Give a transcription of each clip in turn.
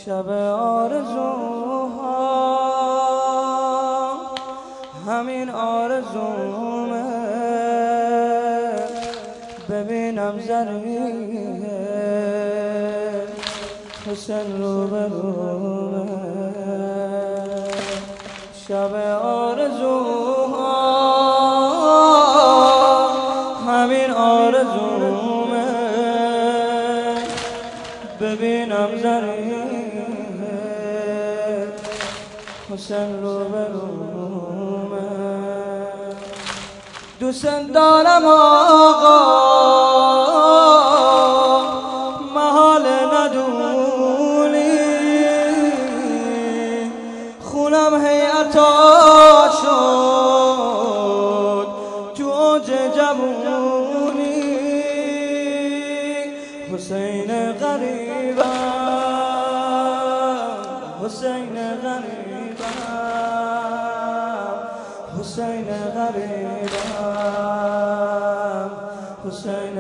شب آرزوها همین آرزومه، ببینم زرین حسین رو برومه. شب آرزوها همین آرزومه، ببینم زرین حسین رو برومه. دوست دارم آقا محال ندونی، خونم هیئتا شد تو اوج جوونی. حسین غریبم، حسین غریبم، حسین غریبم، حسین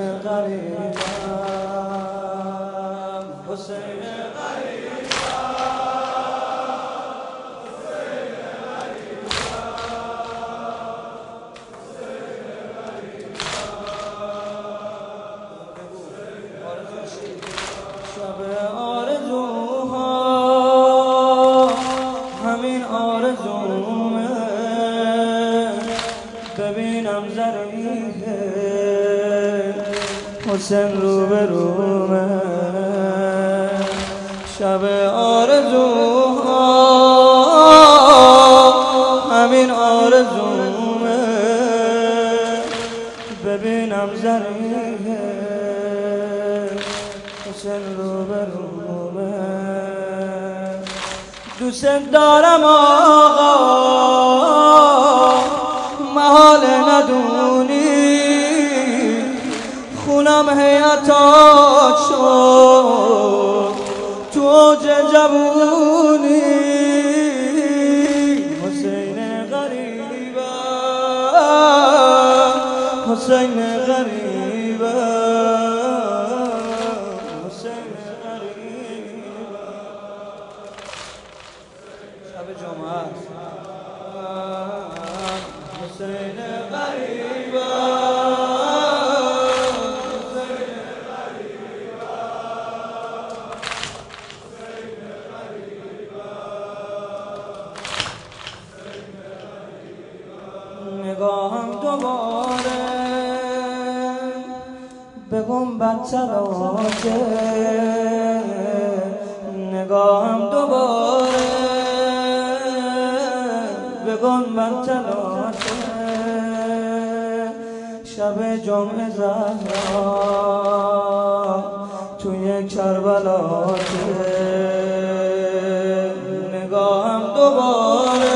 غریبم، حسین شب آرزوها همین آرزومه، ببینم زرین حسین رو برومه. شب آرزوها همین آرزومه، ببینم زرین حسین رو برومه. دوست دارم آقا محال ندونی، خونم هیئتا شد تو اوج جوونی. حسین غریبم، حسین غریبم، حسین غریبم. شب جمعه است. حسین غریبم، نگاهم دوباره به گنبد تراشه، نگاهم دوباره به گنبد تراشه. شب جمعه زهرا توی کربلاشه، نگاهم دوباره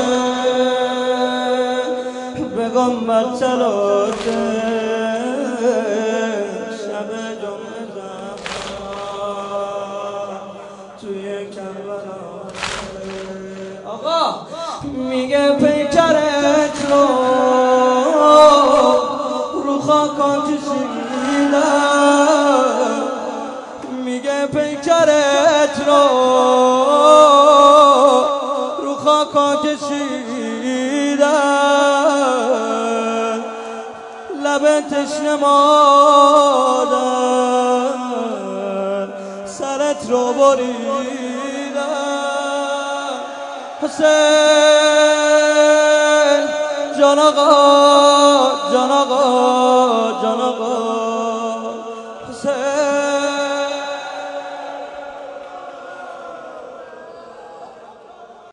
گنبد تراشه. شب جمعه زهرا توی کربلاشه. آقا میگه پیکرت رو رو خاکان کشیدم، میگه پیکرت رو رو خاکان کشیدم، لب تشنه مادر سرت رو بریدم. حسین جان آقا، جان آقا، جان آقا، حسین